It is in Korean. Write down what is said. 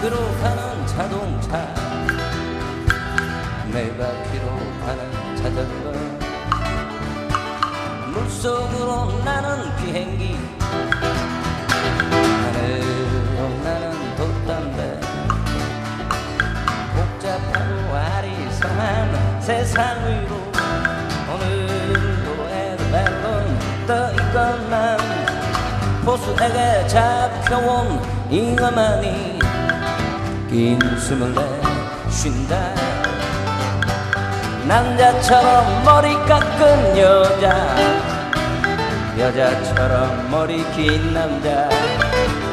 바퀴로 가는 자동차, 네 바퀴로 가는 자전거, 물속으로 나는 비행기, 하늘로 나는 돛담배. 복잡하고 아리송한 세상 위로 오늘도 에드벨론 떠있건만 보수에게 잡혀온 잉어만이 긴 숨을 내쉰다. 남자처럼 머리 깎은 여자, 여자처럼 머리 긴 남자.